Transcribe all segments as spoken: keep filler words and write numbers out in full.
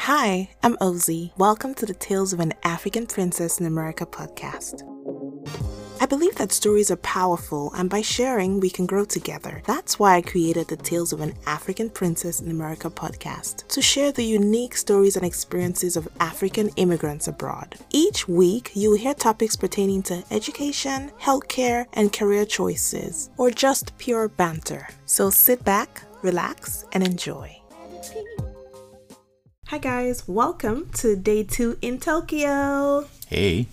Hi, I'm Ozzy. Welcome to the Tales of an African Princess in America podcast. I believe that stories are powerful, and by sharing, we can grow together. That's why I created the Tales of an African Princess in America podcast, to share the unique stories and experiences of African immigrants abroad. Each week, you'll hear topics pertaining to education, healthcare, and career choices, or just pure banter. So sit back, relax, and enjoy. Hi guys, welcome to day two in Tokyo. Hey.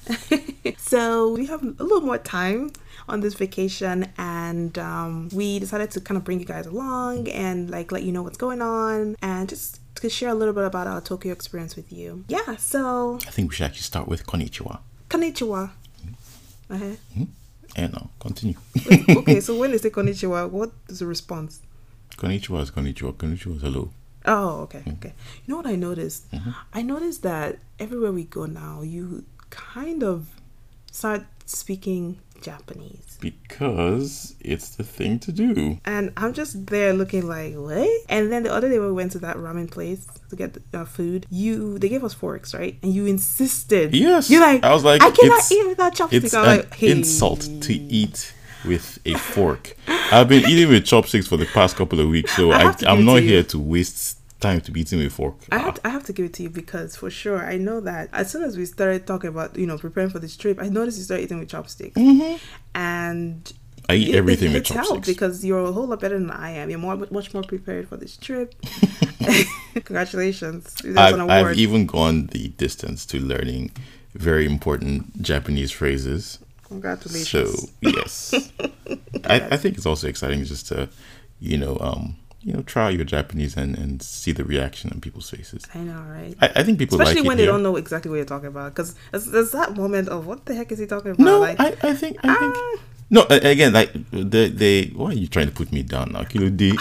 So we have a little more time on this vacation, and um, we decided to kind of bring you guys along and like let you know what's going on and just to share a little bit about our Tokyo experience with you. Yeah, so I think we should actually start with konnichiwa. Konnichiwa. Mm-hmm. Uh-huh. Mm-hmm. And now continue. Okay, so when they say konnichiwa, what is the response? Konnichiwa is konnichiwa. Konnichiwa is hello. Oh, okay, Mm-hmm. okay. You know what I noticed? Mm-hmm. I noticed that everywhere we go now, you kind of start speaking Japanese. Because it's the thing to do. And I'm just there looking like, what? And then the other day we went to that ramen place to get uh, food. You, they gave us forks, right? And you insisted. Yes. You're like, I was like, I cannot it's, eat without chopsticks. It's I'm an like, hey. insult to eat with a fork. I've been eating with chopsticks for the past couple of weeks, so I, I I'm not to here you. to waste time to be eating with a fork. I Ah. have, to, I have to give it to you because for sure I know that as soon as we started talking about, you know, preparing for this trip, I noticed you started eating with chopsticks. Mm-hmm. And I eat it, everything it, with it's chopsticks. helped because you're a whole lot better than I am. You're more, much more prepared for this trip. Congratulations. There's I've, an award. I've even gone the distance to learning very important Japanese phrases. Congratulations. So yes, I, I think it's also exciting just to, you know, um, you know, try your Japanese and, and see the reaction on people's faces. I know, right? I, I think people Especially like it when they here. don't know exactly what you're talking about, because there's, there's that moment of what the heck is he talking about? No, like, I, I think I think ah. no. a- Again, like they they. Why are you trying to put me down now, Kilo D?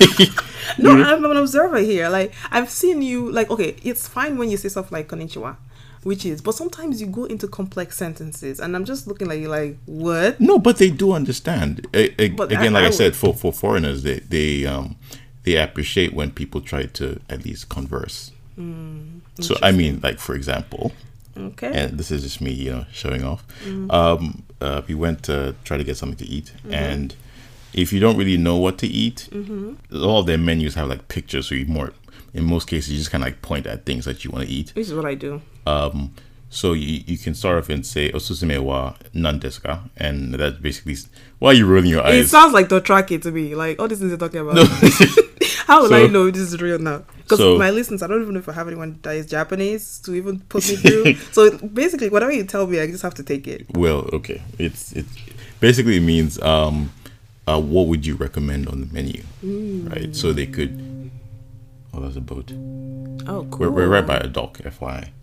No, I'm an observer here. Like, I've seen you, like, okay, it's fine when you say stuff like konnichiwa, which is, but sometimes you go into complex sentences, and I'm just looking like you like, what? No, but they do understand. A, a, But again, I- like I, I said, would- for, for foreigners, they they um they appreciate when people try to at least converse. Mm, So I mean, like for example, okay. and this is just me, you know, showing off. Um, uh, we went to try to get something to eat, Mm-hmm. and if you don't really know what to eat, Mm-hmm. all of their menus have like pictures, so you more. In most cases, you just kind of like point at things that you want to eat. This is what I do. Um, so you, you can start off and say osusume wa nan desu ka, and that's basically why are you rolling your It eyes? sounds like Dothraki to me. Like, all these things you're talking about. No. How will So- I know this is real now? Because So- my listeners, I don't even know if I have anyone that is Japanese to even put me through. So basically, whatever you tell me, I just have to take it. Well, okay, it's it basically means um, uh, what would you recommend on the menu, right? So they could. Oh, that's a boat. Oh, cool. We're, we're right by a dock, F Y I.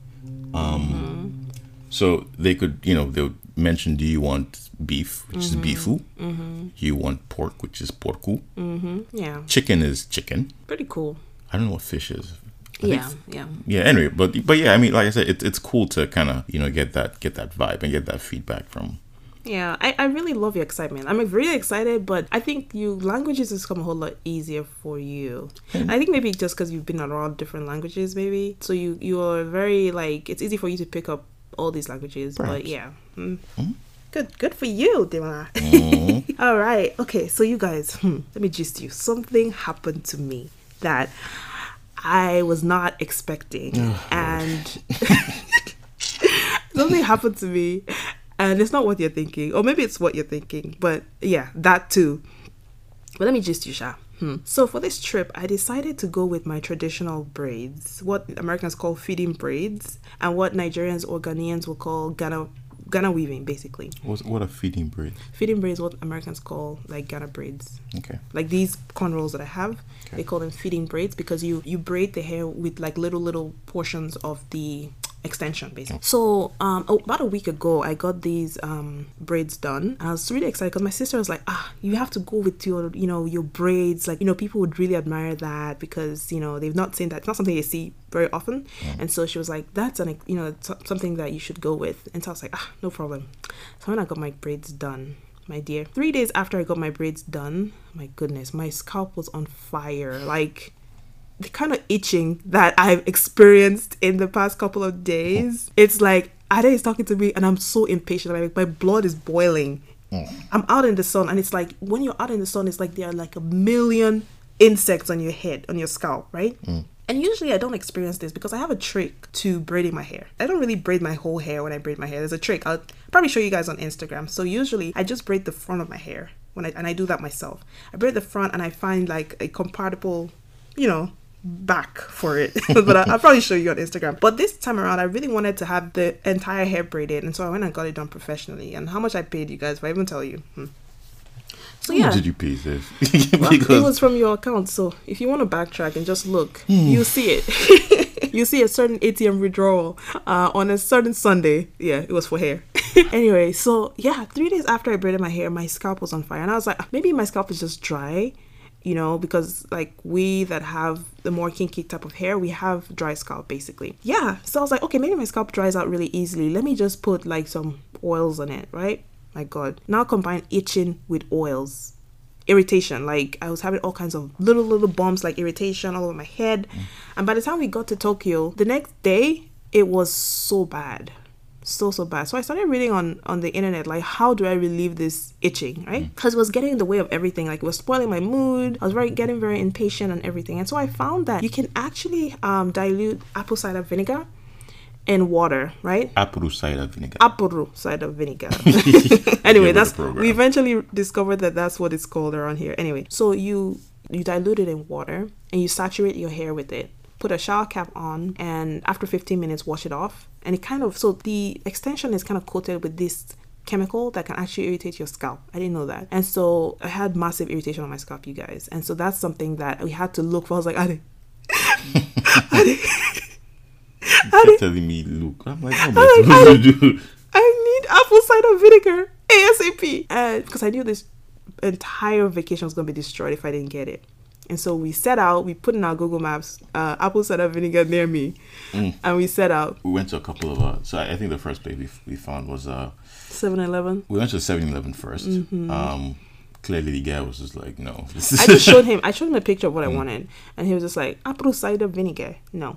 Um, so they could, you know, they would mention, do you want beef, which is beefu? Mm-hmm. Do you want pork, which is porku? Mm-hmm. Yeah, Chicken is chicken. pretty cool. I don't know what fish is. I think Yeah, yeah. yeah. Anyway, but but yeah, I mean, like I said, it's it's cool to kind of you know get that get that vibe and get that feedback from. Yeah, I, I really love your excitement. I'm really excited, but I think you languages has come a whole lot easier for you. And I think maybe just because you've been around different languages, maybe. So you you're very like it's easy for you to pick up all these languages. But Perhaps. yeah, mm. Mhm. good good for you, Demola. Mhm. All right, okay. So you guys, hmm, let me gist you. Something happened to me that I was not expecting, and something happened to me. And it's not what you're thinking, or maybe it's what you're thinking, but yeah, that too. But let me just you, Sha. Hmm. So for this trip, I decided to go with my traditional braids, what Americans call feeding braids, and what Nigerians or Ghanaians will call Ghana Ghana weaving, basically. What's what a feeding braid? Feeding braids, what Americans call like Ghana braids. Okay. Like these cornrows that I have, Okay. they call them feeding braids because you you braid the hair with like little little portions of the extension basically. So um oh, about a week ago I got these um braids done. I was really excited because my sister was like, ah, you have to go with your you know your braids, like you know people would really admire that because you know they've not seen that, it's not something they see very often. And so she was like, that's an you know t- something that you should go with. And so I was like, ah, no problem. So when I got my braids done, my dear, three days after I got my braids done, my goodness, my scalp was on fire. Like the kind of itching that I've experienced in the past couple of days, it's like Ade is talking to me and I'm so impatient. Like my blood is boiling. Mm. I'm out in the sun, and it's like when you're out in the sun, it's like there are like a million insects on your head, on your scalp, right? Mm. And usually I don't experience this because I have a trick to braiding my hair. I don't really braid my whole hair when I braid my hair. There's a trick. I'll probably show you guys on Instagram. So usually I just braid the front of my hair when I and I do that myself. I braid the front and I find like a compatible, you know, back for it. But I, I'll probably show you on Instagram. But this time around, I really wanted to have the entire hair braided, and so I went and got it done professionally. And how much I paid, you guys, if I even tell you. Hmm. So yeah. How did you pay this? Well, it was from your account, so if you want to backtrack and just look, hmm. you'll see it. You see a certain A T M withdrawal uh, on a certain Sunday. Yeah, it was for hair. Anyway, so yeah, three days after I braided my hair, my scalp was on fire, and I was like, maybe my scalp is just dry. You know, because like we that have the more kinky type of hair, we have dry scalp basically. Yeah. So I was like, okay, maybe my scalp dries out really easily. Let me just put like some oils on it, right? My God. Now combine itching with oils. Irritation. Like I was having all kinds of little, little bumps, like irritation all over my head. Mm. And by the time we got to Tokyo, the next day, it was so bad. So so bad. So I started reading on on the internet, like, how do I relieve this itching, right? Because it was getting in the way of everything. Like it was spoiling my mood. I was very getting very impatient and everything. And so I found that you can actually um dilute apple cider vinegar in water, right? Apple cider vinegar. Apple cider vinegar. Anyway, that's we eventually discovered that that's what it's called around here. Anyway, so you you dilute it in water and you saturate your hair with it. Put a shower cap on, and after fifteen minutes, wash it off. And it kind of, so the extension is kind of coated with this chemical that can actually irritate your scalp. I didn't know that. And so I had massive irritation on my scalp, you guys. And so that's something that we had to look for. I was like, Ade. Ade. Ade. Telling me, look. I'm like, oh, what supposed to do? I need apple cider vinegar ASAP. And because I knew this entire vacation was going to be destroyed if I didn't get it. And so we set out, we put in our Google Maps, uh, apple cider vinegar near me. Mm. And we set out. We went to a couple of, uh, so I, I think the first place we, we found was uh, seven eleven. We went to seven eleven first. Mm-hmm. Um, clearly the guy was just like, no. I just showed him, I showed him a picture of what mm. I wanted. And he was just like, apple cider vinegar. No.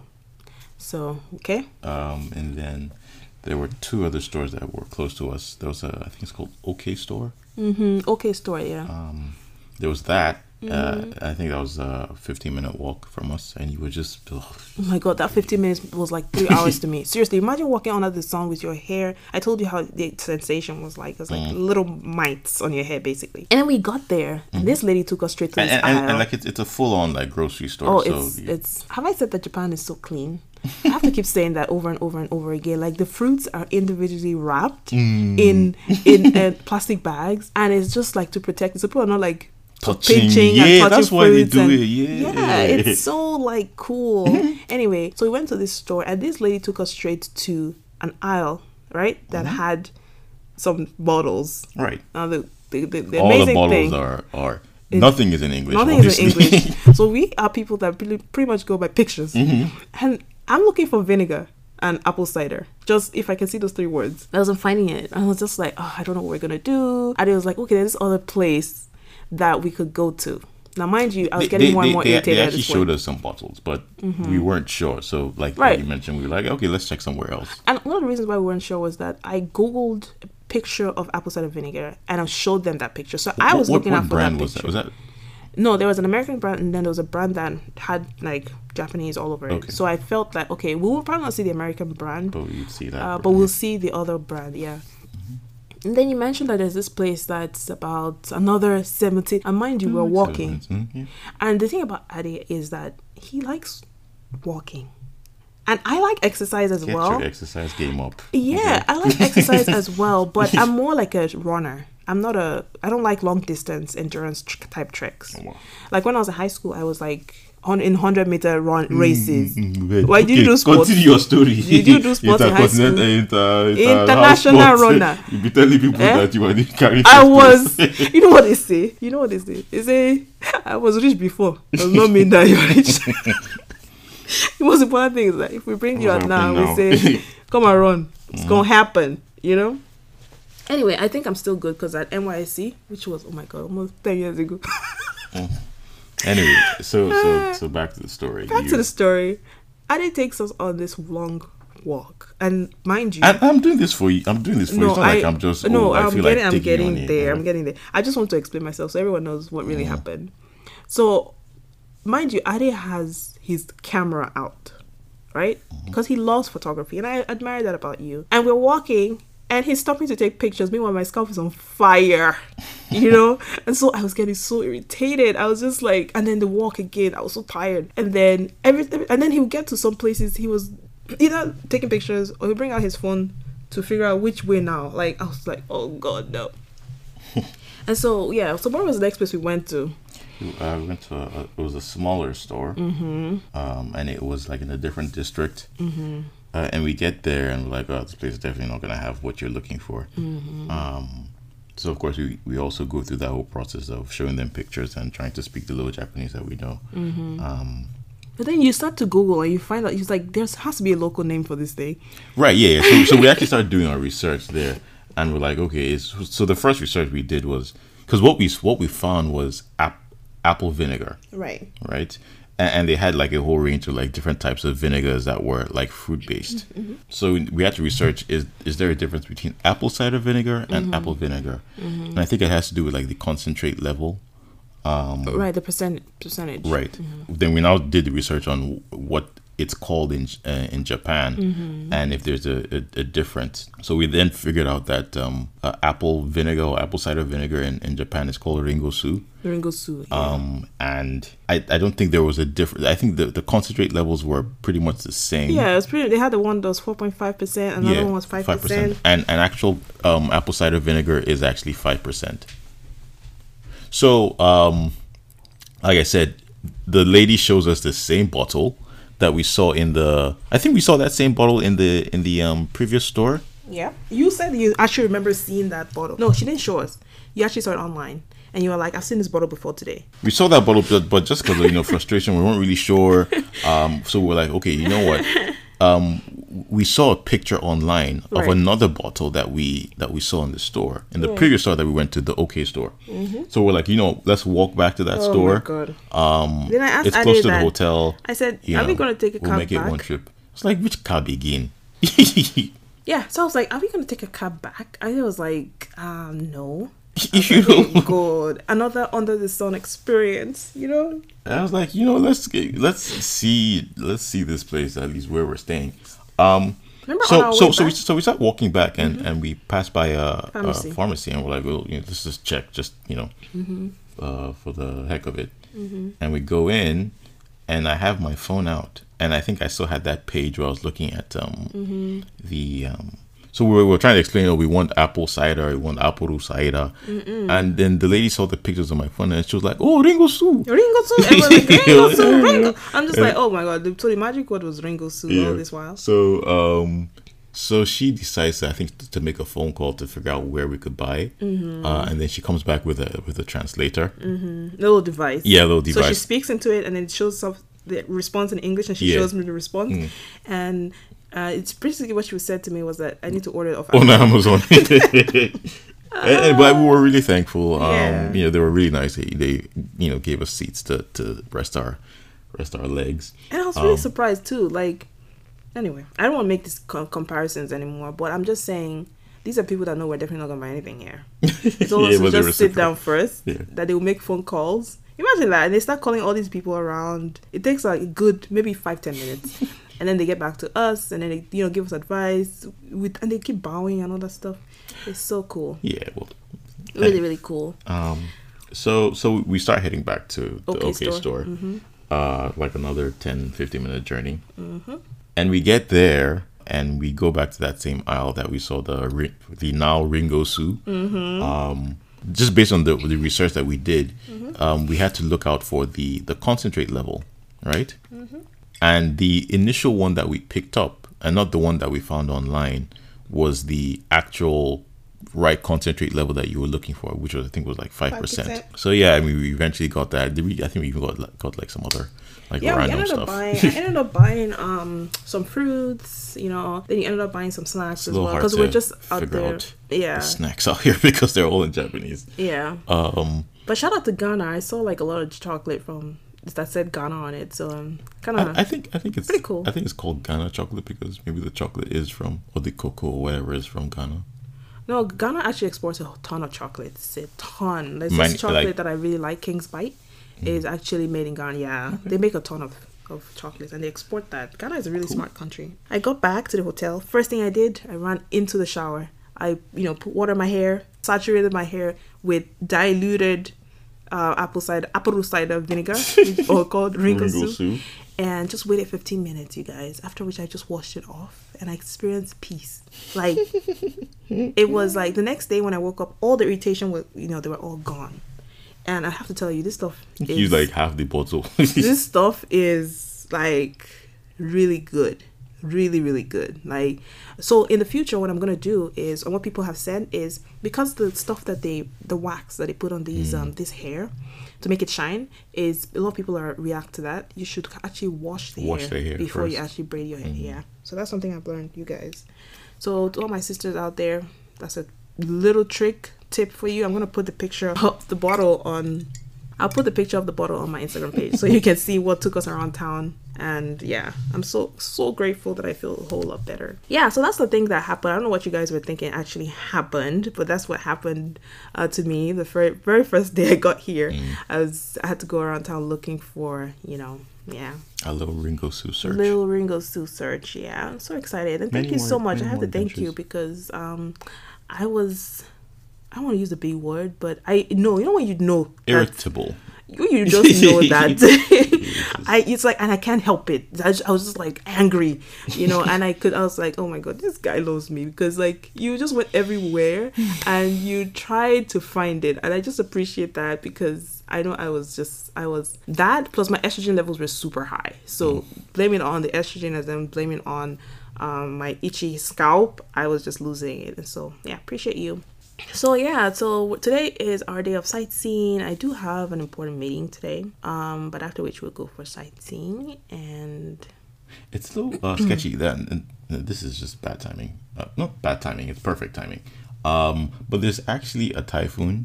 So, okay. Um, and then there were two other stores that were close to us. There was a, I think it's called OK Store. Mm-hmm. OK Store, yeah. Um, there was that. Mm-hmm. Uh, I think that was a fifteen minute walk from us, and you were just ugh. Oh my God, that fifteen minutes was like three hours to me. Seriously, imagine walking under the sun with your hair. I told you how the sensation was like. It was like mm. little mites on your hair, basically. And then we got there, and mm-hmm. this lady took us straight to and, this and, aisle. And like it's, it's a full on like grocery store. Oh, so it's, you... it's. Have I said that Japan is so clean? I have to keep saying that over and over and over again. Like the fruits are individually wrapped mm. in in uh, plastic bags, and it's just like to protect. So people are not like touching, pinching yeah, and touching that's why they do and, it. Yeah, yeah, it's so like cool. Anyway, so we went to this store, and this lady took us straight to an aisle, right, that mm-hmm. had some bottles. Right. Now the the, the, the all amazing the bottles thing, are are it, nothing is in English. Nothing obviously. is in English. So we are people that really pretty much go by pictures, mm-hmm. and I'm looking for vinegar and apple cider. Just if I can see those three words. I wasn't finding it. I was just like, oh, I don't know what we're gonna do. And it was like, okay, there's this other place that we could go to. Now, mind you, I was they, getting they, more and more they, irritated. They at actually this showed point. us some bottles, but mm-hmm. we weren't sure. So, like, right. like you mentioned, we were like, okay, let's check somewhere else. And one of the reasons why we weren't sure was that I Googled a picture of apple cider vinegar, and I showed them that picture. So what, I was what, looking what out for brand that was picture. that? Was that? No, there was an American brand, and then there was a brand that had like Japanese all over it. Okay. So I felt like, okay, we will probably not see the American brand, but we'd see that. Uh, but we'll see the other brand, yeah. Mm-hmm. And then you mentioned that there's this place that's about another seventy. And mind you, mm, we're walking. Mm-hmm. Yeah. And the thing about Ade is that he likes walking. And I like exercise as Get well. Your exercise game up. Yeah, okay. I like exercise as well, but I'm more like a runner. I'm not a, I don't like long distance endurance tr- type treks. Oh, wow. Like when I was in high school, I was like on in one hundred meter run races. Mm-hmm. Why did you do sports? Continue your story. Did you do sports in high school? Inter, inter, International runner. You be telling people eh? that you were carrying. I was, you know what they say? You know what they say? They say, I was rich before. Does not mean that you're rich. The most important thing is that if we bring you out now, now, we say, come and run. It's mm-hmm. going to happen, you know? Anyway, I think I'm still good because at N Y S C, which was, oh my God, almost ten years ago. mm. Anyway, so so so back to the story. Back You- to the story. Ade takes us on this long walk, and mind you, I, I'm doing this for you. I'm doing this for you. It's not like I'm just. no. oh, I I'm feel getting. like I'm taking you on getting it, there. yeah. I'm getting there. I just want to explain myself so everyone knows what really Mm. happened. So, mind you, Ade has his camera out, right? Mm-hmm. Because he loves photography, and I admire that about you. And we're walking, and he's stopping to take pictures. Meanwhile, my scalp is on fire, you know. And so I was getting so irritated. I was just like, and then the walk again. I was so tired. And then everything. And then he would get to some places. He was either taking pictures or he'll bring out his phone to figure out which way now. Like I was like, oh god, no. And so yeah, so what was the next place we went to? Uh, we went to a, a, it was a smaller store, Mm-hmm. um, and it was like in a different district. Mm-hmm. Uh, and we get there and we're like, oh, this place is definitely not gonna have what you're looking for. Mm-hmm. Um, so of course we, we also go through that whole process of showing them pictures and trying to speak the little Japanese that we know. Mm-hmm. Um, But then you start to Google and you find out, it's like, there has to be a local name for this thing. Right, yeah. yeah. So, so we actually started doing our research there, and we're like, okay. It's, so the first research we did was because what we what we found was ap- apple vinegar, Right. right? And, and they had like a whole range of like different types of vinegars that were like fruit based. Mm-hmm. So we had to research: is is there a difference between apple cider vinegar and Mm-hmm. apple vinegar? And I think it has to do with like the concentrate level. Um, Right, the percent percentage. Right. Mm-hmm. Then we now did the research on what it's called in uh, in Japan, Mm-hmm. and if there's a, a, a difference. So we then figured out that um, uh, apple vinegar or apple cider vinegar in, in Japan is called ringosu. Ringosu. Yeah. Um, and I, I don't think there was a difference. I think the, the concentrate levels were pretty much the same. yeah, it's pretty. They had the one that was four point five percent, another one was five percent. And and actual um, apple cider vinegar is actually five percent. So, um, like I said, the lady shows us the same bottle that we saw in the. I think we saw that same bottle in the in the um, previous store. Yeah. You said you actually remember seeing that bottle. No, she didn't show us. You actually saw it online. And you were like, I've seen this bottle before today. We saw that bottle, but, but just because of, you know, frustration, we weren't really sure. Um, so we're like, okay, you know what? Um, we saw a picture online of Right. another bottle that we that we saw in the store, in the Yeah. previous store that we went to, the OK store. So we're like, you know, let's walk back to that Oh store. my God. Um, Then I asked it's Ade close to the that. hotel. I said, you are we know, going to take a we'll cab make it back? one trip. It's like, which cab again? Yeah. So I was like, are we going to take a cab back? I was like, um, no. you Oh know, God, another under the sun experience, you know? I was like, you know, let's get, let's see let's see this place at least where we're staying. Um, Remember on so our so way so we back? so we start walking back and, and we pass by a Pharmacy. a pharmacy and we're like, well, you know, let's just check, just you know, Mm-hmm. uh, for the heck of it. And we go in, and I have my phone out, and I think I still had that page where I was looking at um Mm-hmm. the um. So we were, we were trying to explain, oh, we want apple cider, we want apple cider, and then the lady saw the pictures on my phone, and she was like, "Oh, Ringosu." Ringosu, everyone like Ringosu, Ringo. I'm just like, oh my God. So the magic word was Ringosu all this while. So, um, so she decides, I think, to make a phone call to figure out where we could buy, Mm-hmm. uh, and then she comes back with a with a translator. Little device. Yeah, little So she device. speaks into it and then it shows up the response in English and she Yeah. shows me the response. And uh, it's basically what she said to me was that I need to order it off on Amazon. Amazon. and, and- but we were really thankful. Um, Yeah. You know, they were really nice. They, they, you know, gave us seats to, to rest our rest our legs. And I was really Um, surprised too. Like, anyway, I don't want to make these com- comparisons anymore, but I'm just saying these are people that know we're definitely not going to buy anything here. It's almost Yeah, to but they just sit reciprocate. down first, Yeah. that they will make phone calls. Imagine that. And they start calling all these people around. It takes like a good, maybe five, ten minutes. And then they get back to us and then they, you know, give us advice. With, and they keep bowing and all that stuff. It's so cool. Yeah. Well. Really, really cool. Um. So so we start heading back to the OK OK store. store. Mm-hmm. Uh, like another ten, fifteen minute journey. Mm-hmm. And we get there. And we go back to that same aisle that we saw the ri- the now Ringosu. Mm-hmm. Um, just based on the the research that we did, Mm-hmm. um, we had to look out for the the concentrate level, right? Mm-hmm. And the initial one that we picked up, and not the one that we found online, was the actual right concentrate level that you were looking for, which was I think was like five percent. five percent. So yeah, I mean we eventually got that. Did we, I think we even got like- got like some other like Yeah, we random ended stuff. up buying. I ended up buying um some fruits, you know. Then you ended up buying some snacks a as little well hard because we're to just out figure there. out Yeah, the snacks out here because they're all in Japanese. yeah. Um, But shout out to Ghana. I saw like a lot of chocolate from that said Ghana on it. So um, kind of. I, I think I think it's pretty cool. I think it's called Ghana chocolate because maybe the chocolate is from, or the cocoa or whatever is from Ghana. No, Ghana actually exports a ton of chocolates. A ton. There's Mine- this chocolate like- that I really like, King's Bite, Mm. is actually made in Ghana. Yeah, they make a ton of, of chocolates and they export that. Ghana is a really smart country. I got back to the hotel. First thing I did, I ran into the shower. I, you know, put water in my hair, saturated my hair with diluted uh, apple cider, apple cider vinegar, or called wrinkle Wrinkle soup. soup. And just waited fifteen minutes, you guys. After which I just washed it off and I experienced peace. Like, it was like the next day when I woke up, all the irritation was, you know, they were all gone. And I have to tell you, this stuff is... Use like half the bottle. this stuff is like really good. Really, really good. Like, so in the future, what I'm going to do is, and what people have said is, because the stuff that they, the wax that they put on these, um, this hair to make it shine, is a lot of people are react to that. You should actually wash the Wash hair, the hair before you first. actually braid your hair. Yeah. So that's something I've learned, you guys. So to all my sisters out there, that's a little trick tip for you. I'm going to put the picture of the bottle on, I'll put the picture of the bottle on my Instagram page so you can see what took us around town. And yeah, I'm so so grateful that I feel a whole lot better. Yeah, so that's the thing that happened. I don't know what you guys were thinking actually happened, but that's what happened uh, to me the very very first day I got here. Mm. I was I had to go around town looking for, you know, yeah, A little Ringo Sue search. little Ringo Sue search. Yeah, I'm so excited, and thank Many you so more- much. I many have to more thank you adventures. because um, I was. I don't want to use the big word, but I know, you know when you know that Irritable. you, you just know that I it's like, and I can't help it. I, just, I was just like angry, you know, and I could I was like, oh my god, this guy loves me, because like you just went everywhere and you tried to find it, and I just appreciate that, because I know I was just I was that plus my estrogen levels were super high, so blaming on the estrogen and then blaming on um, my itchy scalp, I was just losing it. And so yeah, appreciate you. So yeah, so today is our day of sightseeing. I do have an important meeting today, um, but after which we'll go for sightseeing. And It's a little uh, sketchy. That and, and this is just bad timing. Uh, not bad timing. It's perfect timing. Um, but there's actually a typhoon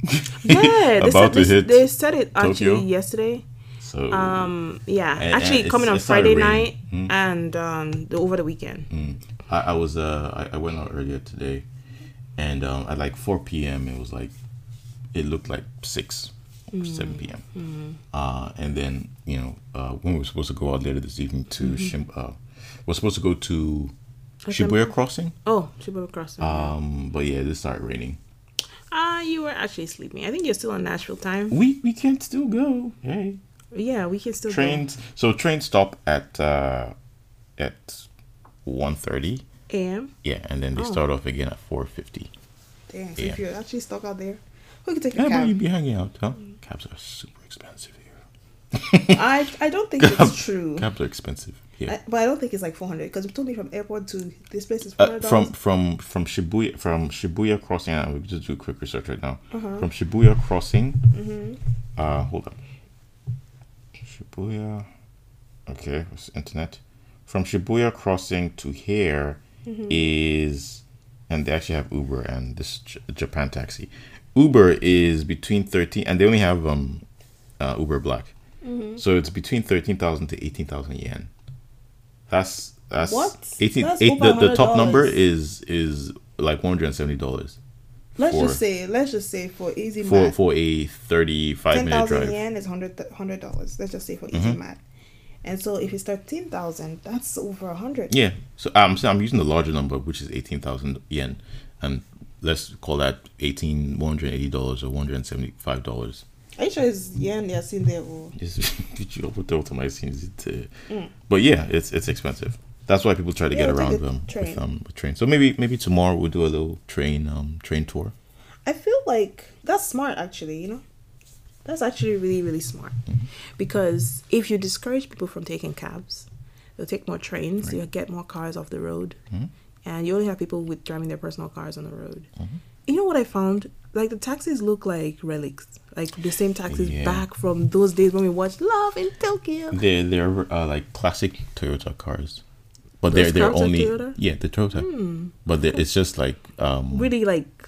yeah, they, about said, to they, hit they said it actually Tokyo. yesterday. So Um, yeah, And- actually and coming it's- on it started Friday raining. night Hmm. and um, the, over the weekend. Mm. I, I was uh I, I went out earlier today, and um at like four p.m. it was like it looked like six or seven p.m. Uh and then you know uh when we were supposed to go out later this evening to Shim, uh we're supposed to go to Shibuya Crossing, Oh, Shibuya Crossing. um but yeah, it started raining. Ah, you were actually sleeping. I think you're still on Nashville time. We we can still go. Hey, Yeah, we can still go. trains. So trains stop at uh at one thirty. A M. Yeah, and then they Oh. start off again at four fifty. Damn, so Yeah. if you're actually stuck out there, we can take a Yeah, but cab. you'd be hanging out, huh? Cabs are super expensive here. I I don't think it's true. Cabs are expensive here. I, but I don't think it's like four hundred, because you told me from airport to this place is four Uh, hundred from dollars. from from Shibuya from Shibuya Crossing. I'm gonna just do a quick research right now. Uh-huh. From Shibuya Crossing. Mm-hmm. Uh, hold up. Shibuya. Okay, what's the internet? From Shibuya Crossing to here Mm-hmm. is, and they actually have Uber and this J- Japan taxi. Uber is between thirteen, and they only have um, uh, Uber Black. Mm-hmm. So it's between thirteen thousand to eighteen thousand yen. That's that's What? eighteen. That's eight, over the, the top one hundred number dollars. is is like one hundred and seventy dollars Let's for- just say, let's just say for easy for math, for a thirty-five ten minute thousand drive. yen is hundred hundred dollars. Let's just say for easy Mhm. math. And so if it's thirteen thousand, that's over a hundred. Yeah. So I'm saying I'm using the larger number, which is eighteen thousand yen, and let's call that eighteen one hundred eighty dollars or one hundred and seventy-five dollars. Are you sure it's yen they're seeing there? Or? Just did you overthrow to my scenes? It, uh, Mm. But yeah, it's it's expensive. That's why people try to Yeah, get we'll take around a them train. with um with train. So maybe maybe tomorrow we'll do a little train um train tour. I feel like that's smart, actually, you know? That's actually really, really smart. Mm-hmm. Because if you discourage people from taking cabs, they'll take more trains, Right. you'll get more cars off the road. Mhm. And you only have people with driving their personal cars on the road. Mhm. You know what I found? Like, the taxis look like relics. Like, the same taxis Yeah. back from those days when we watched Love in Tokyo. They're they're uh, like classic Toyota cars, but Those they're they're cars are only Toyota? yeah they're Toyota, Hmm. but they're, it's just like um Really, like,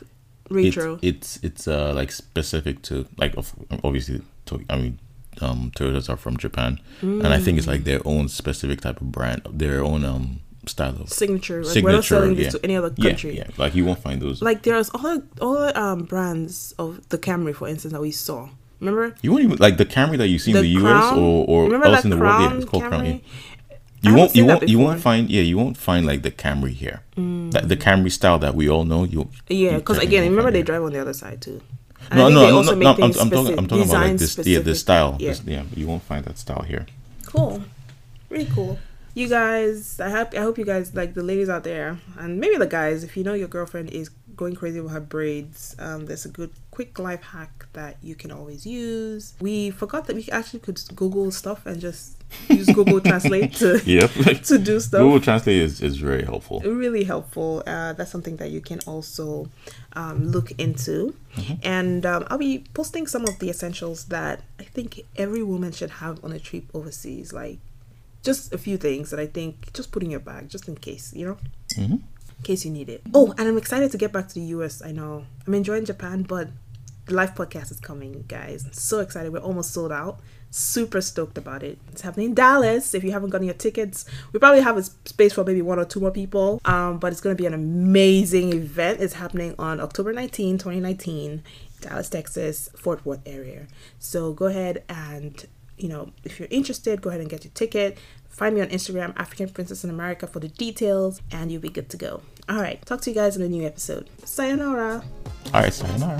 Retro. It, it's it's uh like specific to like of- obviously to, I mean um Toyotas are from Japan, mm. and I think it's like their own specific type of brand, their own um style of signature. Like signature. We're not selling yeah. this to any other country. Yeah, yeah, like you won't find those. Like there's all all um brands of the Camry, for instance, that we saw. Remember? You won't even like the Camry that you see in the the U S Crown? or or Remember else that in the world. Crown Yeah, it's called Crown. Camry? Yeah. You I won't seen you that won't you before. won't find yeah you won't find like the Camry here. Mm. That the Camry style that we all know. You Yeah, because you again, won't remember find they here. drive on the other side too. And No, I think no, they no, also no, make no I'm, things I'm talking. specific- I'm talking about like design this. Yeah, specific. the style. Yeah. This- yeah, you won't find that style here. Cool. Really cool. You guys, I hope I hope you guys, like the ladies out there, and maybe the guys, if you know your girlfriend is going crazy with her braids, um, there's a good quick life hack that you can always use. We forgot that we actually could Google stuff and just use Google Translate to Yep. to do stuff. Google Translate is, is very helpful. Really helpful. Uh, that's something that you can also um, look into. Mm-hmm. And um, I'll be posting some of the essentials that I think every woman should have on a trip overseas. Like just a few things that I think just put in your bag, just in case, you know, mm-hmm. in case you need it. Oh, and I'm excited to get back to the U S. I know I'm enjoying Japan, but the live podcast is coming, guys. I'm so excited. We're almost sold out. Super stoked about it. It's happening in Dallas. If you haven't gotten your tickets, we probably have a space for maybe one or two more people. Um, but it's going to be an amazing event. It's happening on October nineteenth, twenty nineteen, Dallas, Texas, Fort Worth area. So go ahead and, you know, if you're interested, go ahead and get your ticket. Find me on Instagram, African Princess in America, for the details, and you'll be good to go. All right. Talk to you guys in a new episode. Sayonara. All right. Sayonara.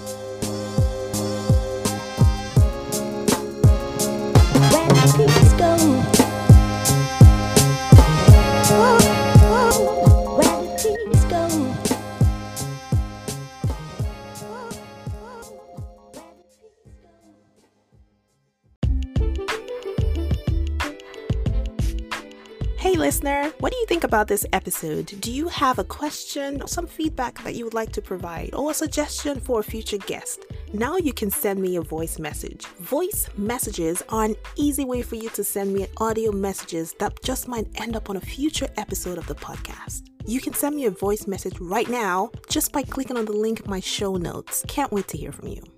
Where did things go? Oh, oh, where did things go? Oh, oh, where did things go? Hey listener, what do you think about this episode? Do you have a question or some feedback that you would like to provide, or a suggestion for a future guest? Now you can send me a voice message. Voice messages are an easy way for you to send me audio messages that just might end up on a future episode of the podcast. You can send me a voice message right now just by clicking on the link in my show notes. Can't wait to hear from you.